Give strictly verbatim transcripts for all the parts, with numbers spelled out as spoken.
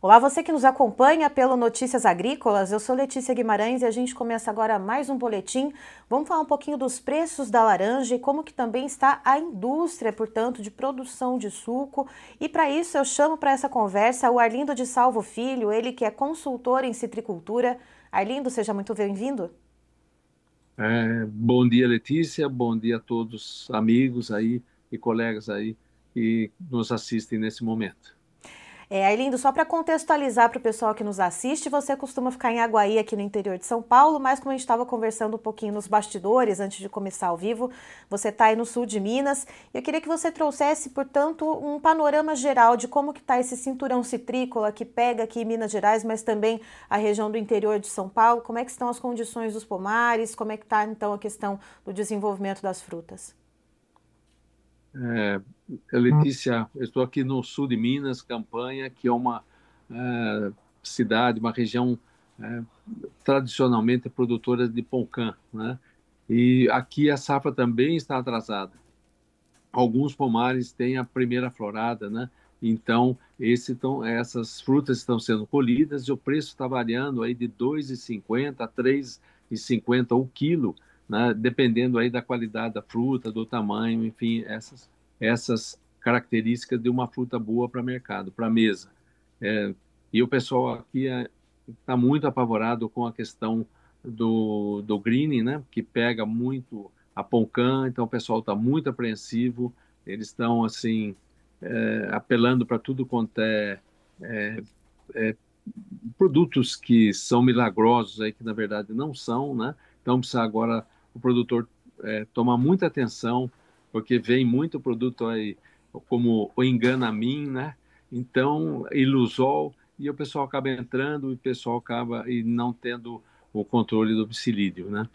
Olá, você que nos acompanha pelo Notícias Agrícolas, eu sou Letícia Guimarães e a gente começa agora mais um boletim. Vamos falar um pouquinho dos preços da laranja e como que também está a indústria, portanto, de produção de suco. E para isso eu chamo para essa conversa o Arlindo de Salvo Filho, ele que é consultor em citricultura. Arlindo, seja muito bem-vindo. É, bom dia, Letícia. Bom dia a todos amigos aí e colegas aí que nos assistem nesse momento. É, Arlindo, só para contextualizar para o pessoal que nos assiste, você costuma ficar em Aguaí, aqui no interior de São Paulo, mas como a gente estava conversando um pouquinho nos bastidores antes de começar ao vivo, você está aí no sul de Minas. Eu queria que você trouxesse, portanto, um panorama geral de como que está esse cinturão citrícola que pega aqui em Minas Gerais, mas também a região do interior de São Paulo. Como é que estão as condições dos pomares? Como é que está, então, a questão do desenvolvimento das frutas? É, Letícia, eu estou aqui no sul de Minas, Campanha, que é uma é, cidade, uma região é, tradicionalmente produtora de pão-cã, né? E aqui a safra também está atrasada. Alguns pomares têm a primeira florada, né? Então, esse tão, essas frutas estão sendo colhidas e o preço está variando aí de dois e cinquenta a três e cinquenta o quilo, né? Dependendo aí da qualidade da fruta, do tamanho, enfim, essas, essas características de uma fruta boa para mercado, para mesa. É, e o pessoal aqui está muito apavorado com a questão do, do greening, né? Que pega muito a Poncã, então o pessoal está muito apreensivo, eles estão assim é, apelando para tudo quanto é, é, é, produtos que são milagrosos aí que na verdade não são, né? Então precisa agora o produtor é, tomar muita atenção porque vem muito produto aí como o Engana-min, né? Então ilusol e o pessoal acaba entrando e o pessoal acaba e não tendo o controle do psilídeo, né?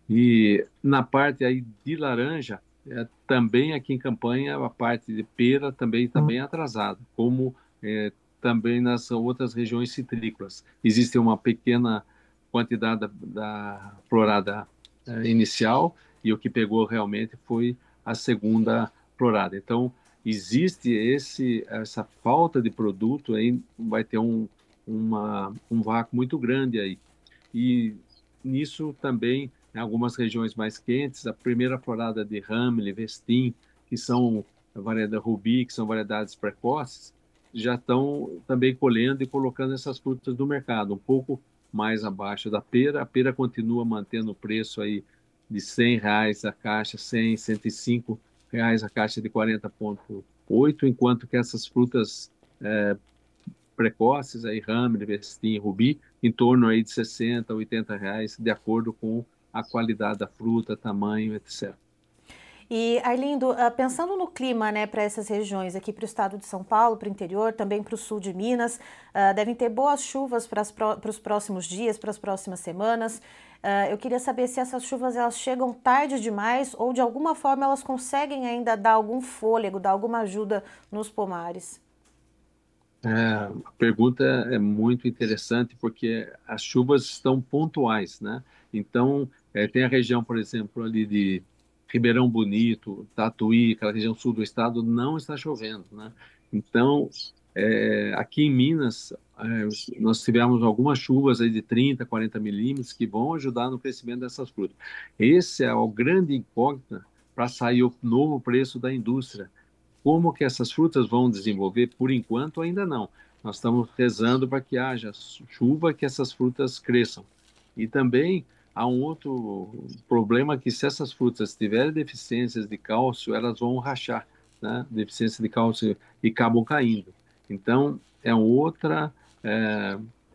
E na parte aí de laranja, é, também aqui em Campanha, a parte de pera também está bem atrasada, como é, também nas outras regiões citrícolas. Existe uma pequena quantidade da, da florada é, inicial e o que pegou realmente foi a segunda florada. Então, existe esse, essa falta de produto, aí vai ter um, uma, um vácuo muito grande aí. E nisso também, em algumas regiões mais quentes, a primeira florada de Ramley, Vestim, que são a variedade Rubi, que são variedades precoces, já estão também colhendo e colocando essas frutas no mercado, um pouco mais abaixo da pera. A pera continua mantendo o preço aí de cem reais a caixa, cem, cento e cinco reais a caixa de quarenta vírgula oito, enquanto que essas frutas é, precoces, aí, Ramley, Vestim, Rubi, em torno aí de sessenta, oitenta reais, de acordo com a qualidade da fruta, tamanho, etcétera. E, Arlindo, ah, pensando no clima, né, para essas regiões, aqui para o estado de São Paulo, para o interior, também para o sul de Minas, ah, devem ter boas chuvas para os próximos dias, para as próximas semanas. Ah, eu queria saber se essas chuvas elas chegam tarde demais ou de alguma forma elas conseguem ainda dar algum fôlego, dar alguma ajuda nos pomares. É, a pergunta é muito interessante porque as chuvas estão pontuais, né? Então, é, tem a região, por exemplo, ali de Ribeirão Bonito, Tatuí, aquela região sul do estado, não está chovendo, né? Então, é, aqui em Minas, é, nós tivemos algumas chuvas aí de trinta, quarenta milímetros que vão ajudar no crescimento dessas frutas. Esse é o grande incógnita para sair o novo preço da indústria. Como que essas frutas vão desenvolver? Por enquanto, ainda não. Nós estamos rezando para que haja chuva, que essas frutas cresçam. E também há um outro problema que se essas frutas tiverem deficiências de cálcio, elas vão rachar, né? Deficiência de cálcio e acabam caindo. Então, é um outra é,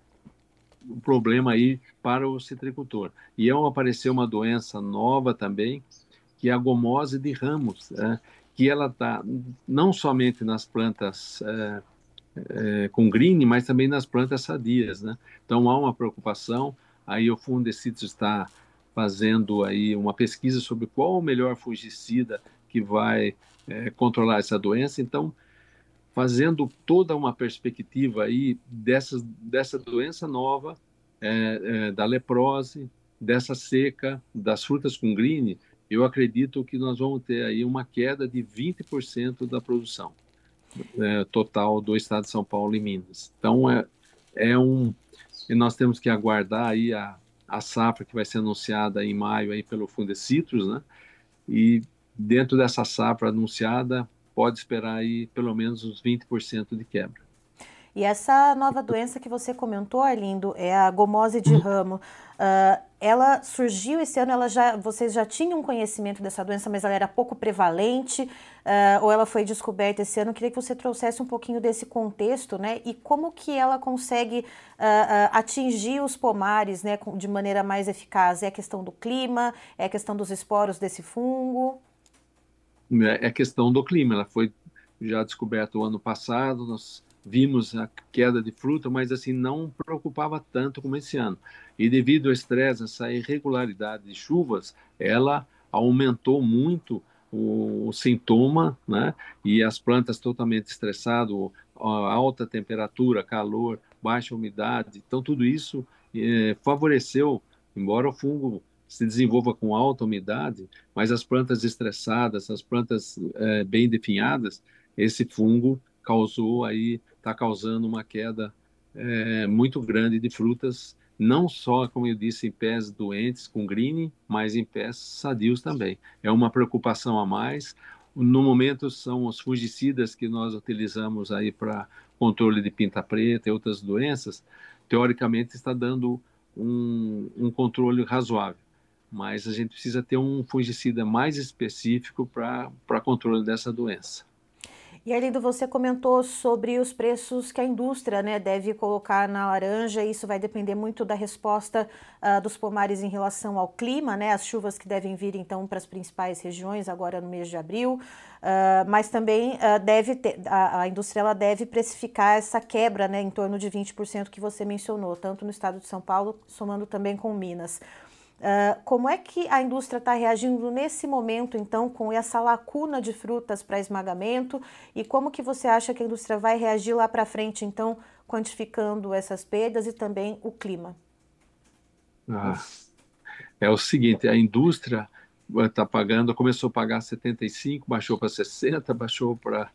um problema aí para o citricultor. E é um, apareceu uma doença nova também, que é a gomose de ramos, é, que ela está não somente nas plantas é, é, com green, mas também nas plantas sadias, né? Então há uma preocupação. Aí o Fundecito está fazendo aí uma pesquisa sobre qual o melhor fungicida que vai é, controlar essa doença. Então, fazendo toda uma perspectiva aí dessas, dessa doença nova, é, é, da leprose, dessa seca, das frutas com green, eu acredito que nós vamos ter aí uma queda de vinte por cento da produção é, total do estado de São Paulo e Minas. Então, é, é um, e nós temos que aguardar aí a, a safra que vai ser anunciada em maio aí pelo Fundecitrus, né? E dentro dessa safra anunciada, pode esperar aí pelo menos uns vinte por cento de quebra. E essa nova doença que você comentou, Arlindo, é a gomose de ramo. Uh, ela surgiu esse ano, ela já, vocês já tinham conhecimento dessa doença, mas ela era pouco prevalente, uh, ou ela foi descoberta esse ano? Eu queria que você trouxesse um pouquinho desse contexto, né? E como que ela consegue uh, uh, atingir os pomares, né, de maneira mais eficaz? É a questão do clima? É a questão dos esporos desse fungo? É questão do clima, ela foi já descoberta o ano passado, nós vimos a queda de fruta, mas assim não preocupava tanto como esse ano. E devido ao estresse, essa irregularidade de chuvas, ela aumentou muito o, o sintoma, né? E as plantas totalmente estressadas, alta temperatura, calor, baixa umidade, então tudo isso eh, favoreceu, embora o fungo se desenvolva com alta umidade, mas as plantas estressadas, as plantas é, bem definhadas, esse fungo causou aí, está causando uma queda é, muito grande de frutas, não só, como eu disse, em pés doentes com greening, mas em pés sadios também. É uma preocupação a mais. No momento são os fungicidas que nós utilizamos aí para controle de pinta preta e outras doenças, teoricamente está dando um, um controle razoável, mas a gente precisa ter um fungicida mais específico para controle dessa doença. E Arlindo, você comentou sobre os preços que a indústria, né, deve colocar na laranja. Isso vai depender muito da resposta uh, dos pomares em relação ao clima, né, as chuvas que devem vir então para as principais regiões agora no mês de abril. Uh, mas também uh, deve ter, a, a indústria ela deve precificar essa quebra, né, em torno de vinte por cento que você mencionou, tanto no estado de São Paulo, somando também com Minas. Uh, como é que a indústria está reagindo nesse momento, então, com essa lacuna de frutas para esmagamento, e como que você acha que a indústria vai reagir lá para frente, então, quantificando essas perdas e também o clima? Ah, é o seguinte, a indústria está pagando, começou a pagar setenta e cinco, baixou para sessenta, baixou para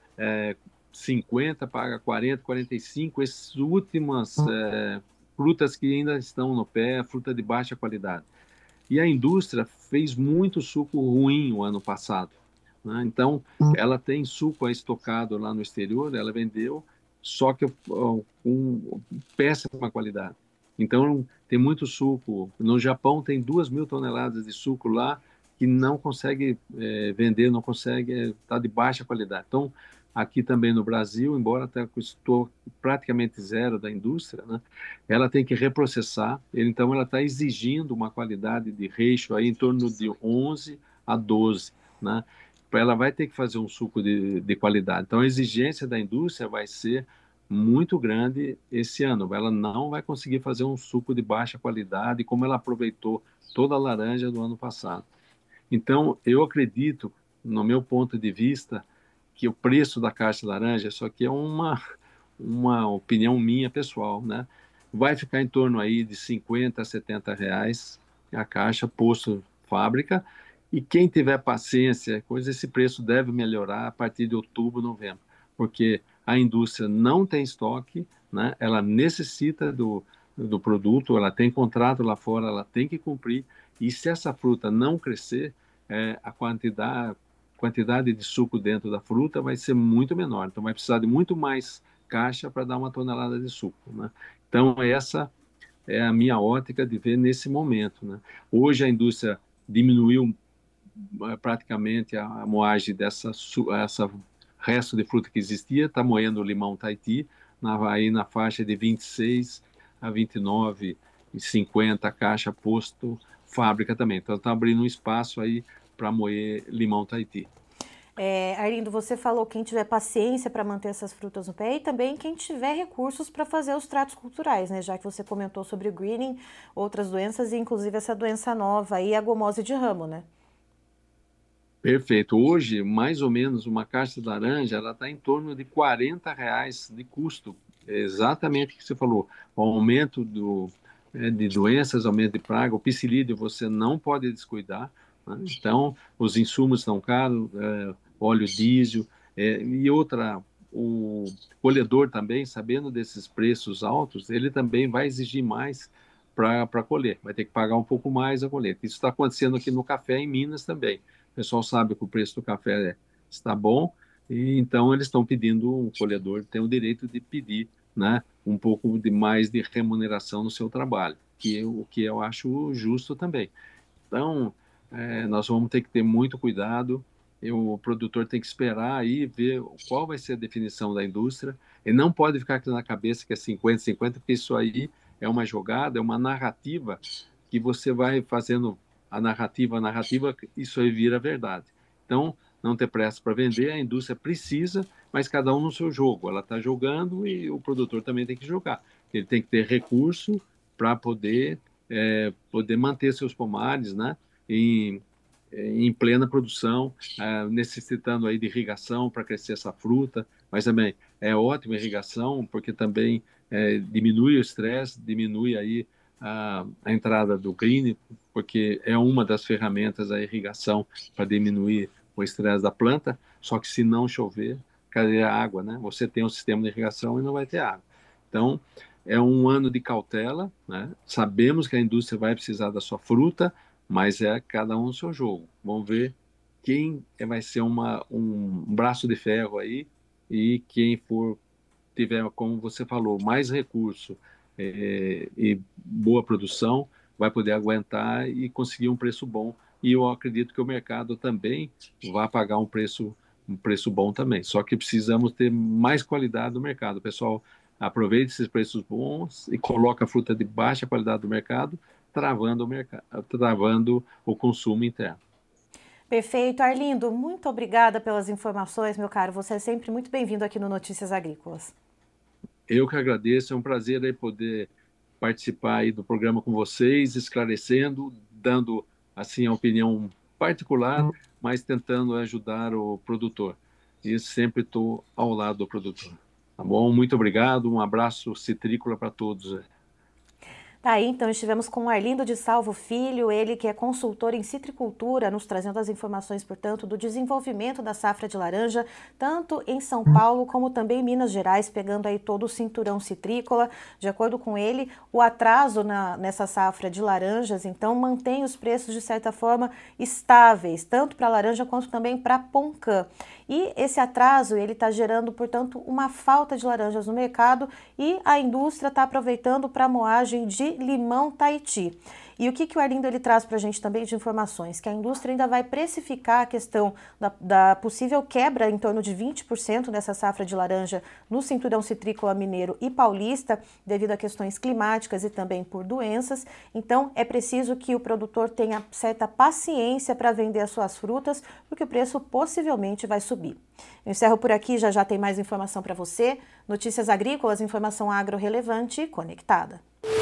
é, cinquenta, paga quarenta, quarenta e cinco, essas últimas é, frutas que ainda estão no pé, fruta de baixa qualidade. E a indústria fez muito suco ruim o ano passado, né? Então, ela tem suco estocado lá no exterior, ela vendeu, só que ó, com péssima qualidade. Então, tem muito suco. No Japão, tem duas mil toneladas de suco lá que não consegue é, vender, não consegue, está de baixa qualidade. Então, aqui também no Brasil, embora até custou praticamente zero da indústria, né? Ela tem que reprocessar, então ela está exigindo uma qualidade de ratio aí em torno de onze a doze, né? Ela vai ter que fazer um suco de, de qualidade. Então a exigência da indústria vai ser muito grande esse ano. Ela não vai conseguir fazer um suco de baixa qualidade como ela aproveitou toda a laranja do ano passado. Então eu acredito, no meu ponto de vista, que o preço da caixa de laranja, só que é uma, uma opinião minha pessoal, né? Vai ficar em torno aí de cinquenta a setenta reais a caixa, posto fábrica, e quem tiver paciência, coisa, esse preço deve melhorar a partir de outubro, novembro, porque a indústria não tem estoque, né? Ela necessita do, do produto, ela tem contrato lá fora, ela tem que cumprir, e se essa fruta não crescer, é, a quantidade quantidade de suco dentro da fruta vai ser muito menor. Então, vai precisar de muito mais caixa para dar uma tonelada de suco, né? Então, essa é a minha ótica de ver nesse momento, né? Hoje, a indústria diminuiu praticamente a, a moagem dessa essa resto de fruta que existia, está moendo o limão Tahiti, na, aí na faixa de vinte e seis a vinte e nove e cinquenta caixa posto fábrica também. Então, está abrindo um espaço aí para moer limão Tahiti. É, Arlindo, você falou quem tiver paciência para manter essas frutas no pé e também quem tiver recursos para fazer os tratos culturais, né? Já que você comentou sobre o greening, outras doenças e inclusive essa doença nova aí, a gomose de ramo, né? Perfeito. Hoje, mais ou menos, uma caixa de laranja, ela está em torno de quarenta reais de custo. É exatamente o que você falou. O aumento do, é, de doenças, aumento de praga, o psilídeo você não pode descuidar, né? Então, os insumos estão caros, é, óleo diesel, é, e outra o colhedor também, sabendo desses preços altos, ele também vai exigir mais para colher, vai ter que pagar um pouco mais a colheita. Isso está acontecendo aqui no café em Minas também. O pessoal sabe que o preço do café está bom, e então eles estão pedindo, o colhedor tem o direito de pedir, né, um pouco de mais de remuneração no seu trabalho, que o que eu acho justo também. Então, é, nós vamos ter que ter muito cuidado. E o produtor tem que esperar aí ver qual vai ser a definição da indústria. Ele não pode ficar aqui na cabeça que é cinquenta cinquenta, porque isso aí é uma jogada, é uma narrativa que você vai fazendo a narrativa, a narrativa, isso aí vira verdade. Então, não ter pressa para vender, a indústria precisa, mas cada um no seu jogo. Ela está jogando e o produtor também tem que jogar. Ele tem que ter recurso para poder, é, poder manter seus pomares, né, em, em plena produção, é, necessitando aí de irrigação para crescer essa fruta, mas também é ótima irrigação, porque também é, diminui o estresse, diminui aí a, a entrada do green, porque é uma das ferramentas a irrigação para diminuir o estresse da planta, só que se não chover, cadê a água, né? Você tem um sistema de irrigação e não vai ter água. Então, é um ano de cautela, né? Sabemos que a indústria vai precisar da sua fruta, mas é cada um no seu jogo. Vamos ver quem vai ser uma, um braço de ferro aí e quem for tiver, como você falou, mais recurso é, e boa produção, vai poder aguentar e conseguir um preço bom. E eu acredito que o mercado também vai pagar um preço, um preço bom também. Só que precisamos ter mais qualidade no mercado. O pessoal aproveita esses preços bons e coloca a fruta de baixa qualidade do mercado, travando o mercado, travando o consumo interno. Perfeito. Arlindo, muito obrigada pelas informações, meu caro. Você é sempre muito bem-vindo aqui no Notícias Agrícolas. Eu que agradeço, é um prazer aí poder participar aí do programa com vocês, esclarecendo, dando assim a opinião particular, mas tentando ajudar o produtor. E sempre estou ao lado do produtor. Tá bom? Muito obrigado, um abraço citrícola para todos. Tá aí, então estivemos com o Arlindo de Salvo Filho, ele que é consultor em citricultura, nos trazendo as informações, portanto, do desenvolvimento da safra de laranja, tanto em São Paulo como também em Minas Gerais, pegando aí todo o cinturão citrícola. De acordo com ele, o atraso na, nessa safra de laranjas, então, mantém os preços, de certa forma, estáveis, tanto para laranja quanto também para poncã. E esse atraso, ele está gerando, portanto, uma falta de laranjas no mercado e a indústria está aproveitando para a moagem de limão Tahiti. E o que, que o Arlindo ele traz para a gente também de informações? Que a indústria ainda vai precificar a questão da, da possível quebra em torno de vinte por cento dessa safra de laranja no cinturão citrícola mineiro e paulista, devido a questões climáticas e também por doenças. Então, é preciso que o produtor tenha certa paciência para vender as suas frutas, porque o preço possivelmente vai subir. Eu encerro por aqui, já já tem mais informação para você. Notícias Agrícolas, informação agro relevante e conectada.